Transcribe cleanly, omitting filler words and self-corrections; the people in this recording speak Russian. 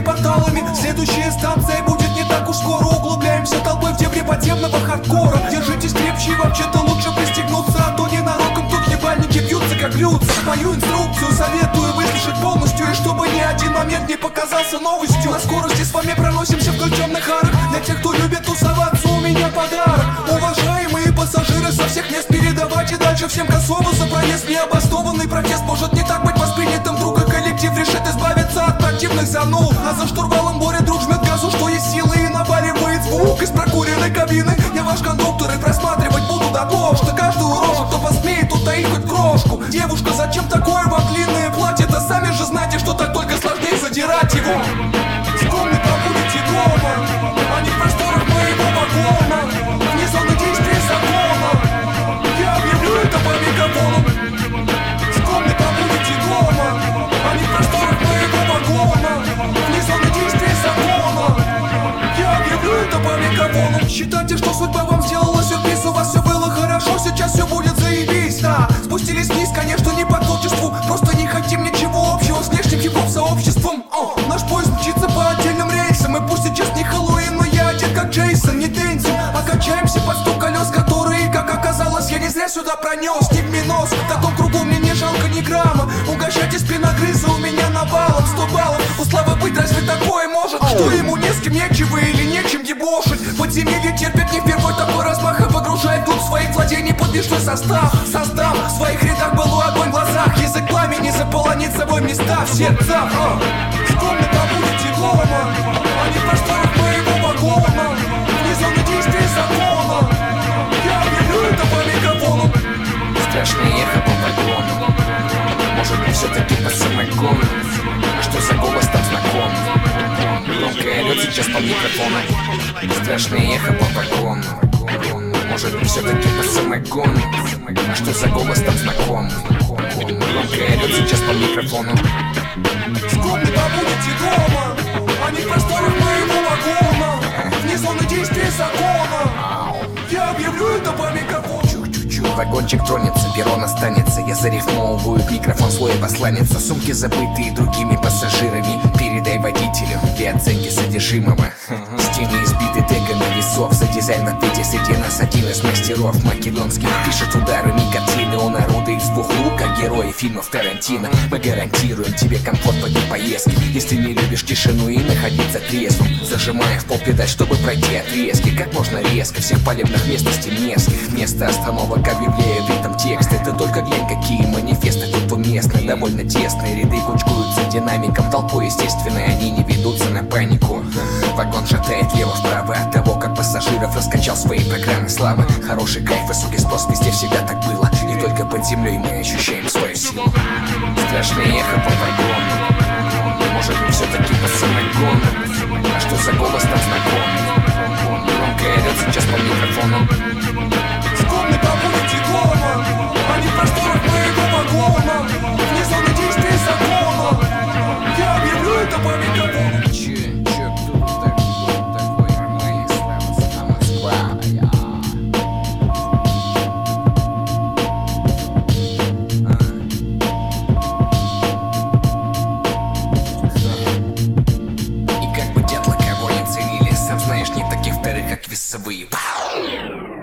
порталами. Следующая станция будет не так уж скоро. Углубляемся толпой в дебри подземного хардкора. Держитесь крепче, вообще-то лучше пристегнуться, а то ненароком тут ебальники бьются как блюдца. Мою инструкцию советую выслушать полностью, и чтобы ни один момент не показался новостью. На скорости с вами проносимся вдоль темных арок. Для тех, кто любит тусоваться, у меня подарок. Уважаемые пассажиры, со всех мест передавайте дальше всем косово за проезд. Необоснованный протест может не так быть воспринятым. Вдруг и коллектив решит избавиться от противных занул. А за штурвалом Боря друг жмет газу, что есть силы, и наваливает звук из прокуренной кабины. Я ваш кондуктор и просматривать буду до того, что каждую рожу, кто посмеет утаить хоть крошку. Девушка, зачем такое вам длинное платье? Да сами же знаете, что так только сложнее задирать его. Скромно пробудете дома, а не в просторах моего вагона. Вне зоны действия закона, я объявлю это по мегафону. Скромно пробудете дома, а не в просторах моего вагона. Вне зоны действия закона, я объявлю это по мегафону. Считайте, что судьба вам сделала сюрприз. У вас все было хорошо, сейчас все будет заебись. Да, спустились вниз, конечно, не по творчеству. Просто не хотим ничего общего с внешним хип-хоп сообществом. Наш поезд мчится по отдельным рейсам. И пусть сейчас не Хэллоуин, но я одет как Джейсон. Не дэнсим, а качаемся под стук колес, которые, как оказалось, я не зря сюда пронес. Нигминос, в таком кругу мне не жалко ни грамма. Угощайте спиногрыза, у меня навалом 100 баллов. У Славы быть разве такое может? Что ему не с кем нечего или нечем дебошить? Подземелье терпит не впервой такой размах и погружает вглубь своих владений подвижной состав. Создам в своих рядах былой огонь в глазах. Язык пламени заполонит собой места в сердцах. Скромно побудете дома, а не в просторах моего вагона. Вне зоны действия закона, я объявлю это по мегафону. Страшное эхо по вагону. Может быть, все-таки по самогону. А что за голос там знаком? Громко орёт сейчас по микрофону. Страшное эхо по вагону. Может быть, все-таки по самогону. А что за голос там знаком? Громко орёт сейчас по микрофону. Скромно побудете дома, а не в просторах моего вагона. Вне зоны действия закона, я объявлю это по мегафону. Вагончик тронется, перрон останется. Я зарифмовываю микрофон свой посланница. Сумки забытые другими пассажирами. Передай водителю для оценки содержимого. Стены избиты тегами весов. За дизайн в ответе среди нас один из мастеров македонских. Пишет ударами картины. Он орудует из двух рук, как герои фильмов Тарантино. Мы гарантируем тебе комфорт в этой поездке. Если не любишь тишину и находиться трезвым, зажимая в пол педаль, чтобы пройти отрезки. Как можно резко всех полевных местностей мерзких. Вместо остановок объявляю в этом тексте. Ты только глянь, какие манифесты тут уместны. Довольно тесные ряды кучкуются динамиком. Толпой естественной они не ведутся на панику. Вагон шатает влево-вправо от того, как пассажиров раскачал свои программы славы. Хороший кайф, высокий спрос, везде всегда так было. И только под землей мы ощущаем свою силу. Страшное эхо по вагону. Может быть, все-таки по самогону. А что за голос там знаком? Громко орёт сейчас по микрофону. Скромно побудете дома, а не в просторах моего вагона. Вне зоны действия закона, я объявлю это по мегафону. Кто такой мы, слава Москва. И как бы дятла кого не ценили, сам знаешь, не таких вторых, как весовые.